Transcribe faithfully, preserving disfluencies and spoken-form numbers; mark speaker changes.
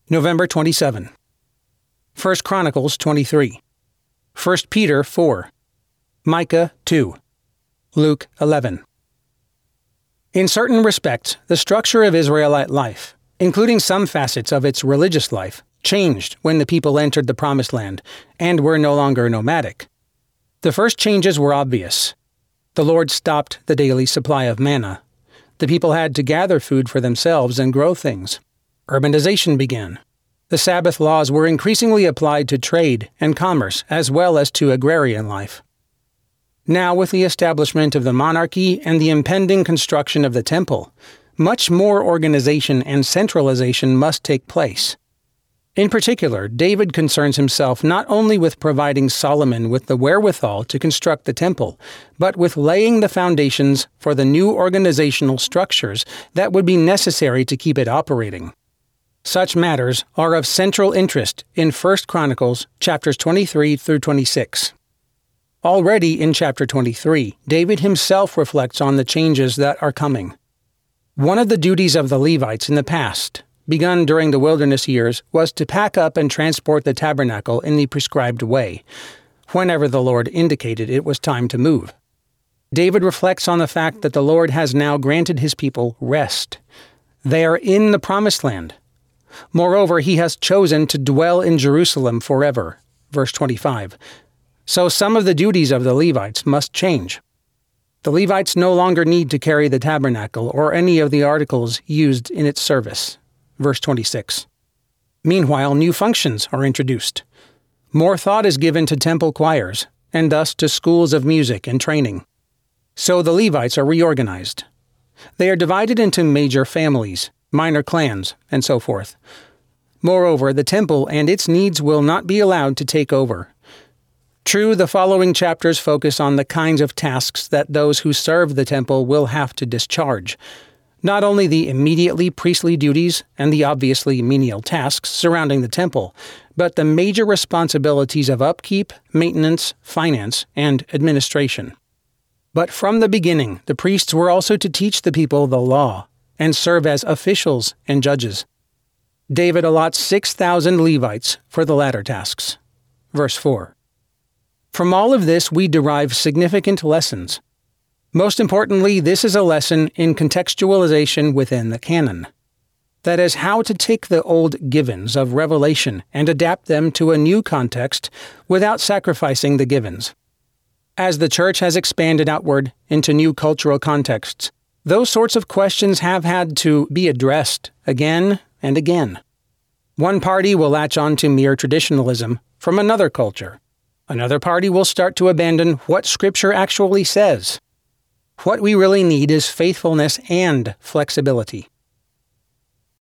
Speaker 1: November twenty-seventh. First Chronicles twenty-three. First Peter four. Micah two. Luke eleven. In certain respects, the structure of Israelite life, including some facets of its religious life, changed when the people entered the Promised Land and were no longer nomadic. The first changes were obvious. The Lord stopped the daily supply of manna. The people had to gather food for themselves and grow things. Urbanization began. The Sabbath laws were increasingly applied to trade and commerce as well as to agrarian life. Now, with the establishment of the monarchy and the impending construction of the temple, much more organization and centralization must take place. In particular, David concerns himself not only with providing Solomon with the wherewithal to construct the temple, but with laying the foundations for the new organizational structures that would be necessary to keep it operating. Such matters are of central interest in First Chronicles chapters twenty-three through twenty-six. Already in chapter twenty-three, David himself reflects on the changes that are coming. One of the duties of the Levites in the past, begun during the wilderness years, was to pack up and transport the tabernacle in the prescribed way, whenever the Lord indicated it was time to move. David reflects on the fact that the Lord has now granted his people rest. They are in the Promised Land. Moreover, he has chosen to dwell in Jerusalem forever. Verse twenty-five. So some of the duties of the Levites must change. The Levites no longer need to carry the tabernacle or any of the articles used in its service. Verse twenty-six. Meanwhile, new functions are introduced. More thought is given to temple choirs, and thus to schools of music and training. So the Levites are reorganized. They are divided into major families, minor clans, and so forth. Moreover, the temple and its needs will not be allowed to take over. True, the following chapters focus on the kinds of tasks that those who serve the temple will have to discharge. Not only the immediately priestly duties and the obviously menial tasks surrounding the temple, but the major responsibilities of upkeep, maintenance, finance, and administration. But from the beginning, the priests were also to teach the people the law and serve as officials and judges. David allots six thousand Levites for the latter tasks. Verse four. From all of this, we derive significant lessons. Most importantly, this is a lesson in contextualization within the canon. That is, how to take the old givens of Revelation and adapt them to a new context without sacrificing the givens. As the church has expanded outward into new cultural contexts, those sorts of questions have had to be addressed again and again. One party will latch on to mere traditionalism from another culture. Another party will start to abandon what Scripture actually says. What we really need is faithfulness and flexibility.